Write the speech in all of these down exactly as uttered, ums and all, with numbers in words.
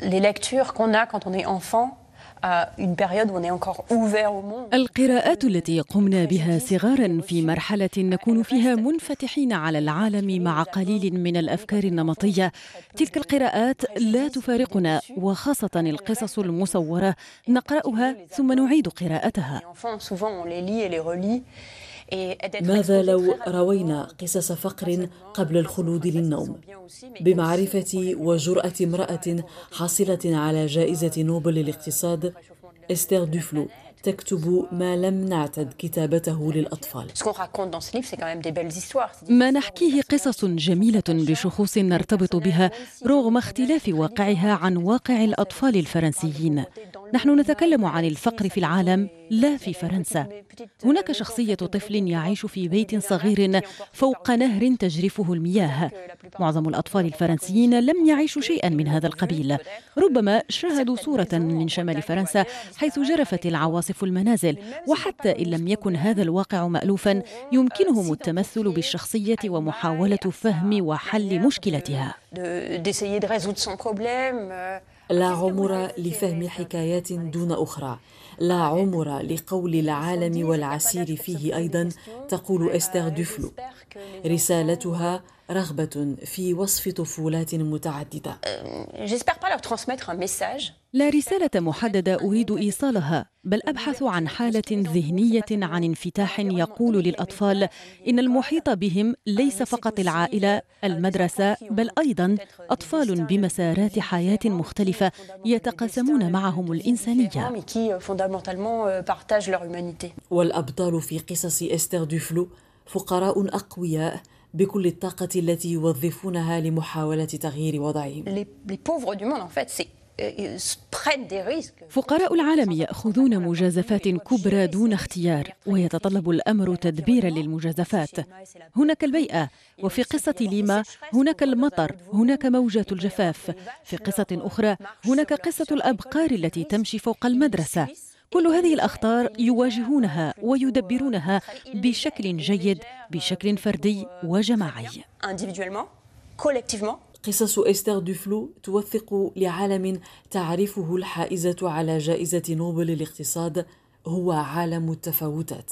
les lectures qu'on a quand on est enfant, une période où on est encore ouvert au monde. القراءات التي قمنا بها صغارا في مرحلة نكون فيها منفتحين على العالم مع قليل من الأفكار النمطية، تلك القراءات لا تفارقنا، وخاصة القصص المصورة نقرأها ثم نعيد قراءتها. ماذا لو روينا قصص فقر قبل الخلود للنوم؟ بمعرفة وجرأة امرأة حاصلة على جائزة نوبل للاقتصاد، إستير دوفلو تكتب ما لم نعتد كتابته للأطفال. ما نحكيه قصص جميلة بشخوص نرتبط بها رغم اختلاف واقعها عن واقع الأطفال الفرنسيين. نحن نتكلم عن الفقر في العالم لا في فرنسا. هناك شخصية طفل يعيش في بيت صغير فوق نهر تجرفه المياه. معظم الأطفال الفرنسيين لم يعيشوا شيئا من هذا القبيل. ربما شاهدوا صورة من شمال فرنسا حيث جرفت العواصف المنازل، وحتى إن لم يكن هذا الواقع مألوفا يمكنهم التمثل بالشخصية ومحاولة فهم وحل مشكلتها. لا عمر لفهم حكايات دون أخرى، لا عمر لقول العالم والعسير فيه أيضا، تقول إستير دوفلو. رسالتها رغبة في وصف طفولات متعددة. لا رسالة محددة أريد إيصالها، بل أبحث عن حالة ذهنية عن انفتاح يقول للأطفال إن المحيط بهم ليس فقط العائلة، المدرسة، بل أيضا أطفال بمسارات حياة مختلفة يتقاسمون معهم الإنسانية. والأبطال في قصص إستير دوفلو فقراء أقوياء بكل الطاقة التي يوظفونها لمحاولة تغيير وضعهم. فقراء العالم يأخذون مجازفات كبرى دون اختيار، ويتطلب الأمر تدبيرا للمجازفات. هناك البيئة، وفي قصة ليما هناك المطر، هناك موجة الجفاف. في قصة أخرى هناك قصة الأبقار التي تمشي فوق المدرسة. كل هذه الأخطار يواجهونها ويدبرونها بشكل جيد، بشكل فردي وجماعي. قصص إستير دوفلو توثق لعالم تعرفه الحائزة على جائزة نوبل للاقتصاد هو عالم التفاوتات.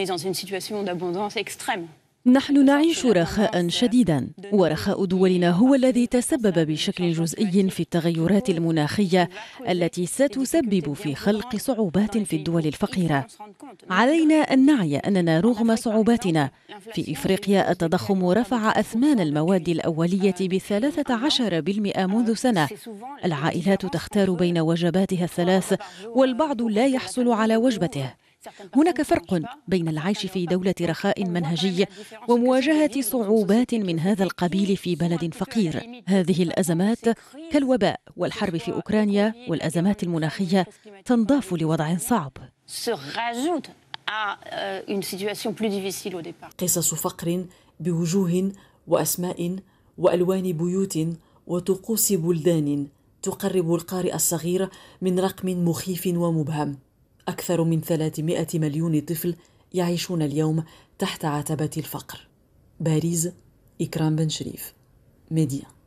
نحن نعيش رخاء شديدا، ورخاء دولنا هو الذي تسبب بشكل جزئي في التغيرات المناخية التي ستسبب في خلق صعوبات في الدول الفقيرة. علينا أن نعي أننا رغم صعوباتنا في إفريقيا التضخم رفع أثمان المواد الأولية بثلاثة عشر بالمئة منذ سنة. العائلات تختار بين وجباتها الثلاث، والبعض لا يحصل على وجبته. هناك فرق بين العيش في دولة رخاء منهجي ومواجهة صعوبات من هذا القبيل في بلد فقير. هذه الأزمات كالوباء والحرب في أوكرانيا والأزمات المناخية تنضاف لوضع صعب. قصص فقر بوجوه وأسماء وألوان بيوت وطقوس بلدان تقرب القارئ الصغير من رقم مخيف ومبهم. أكثر من ثلاثمائة مليون طفل يعيشون اليوم تحت عتبة الفقر. باريس، إكرام بن شريف، ميديا.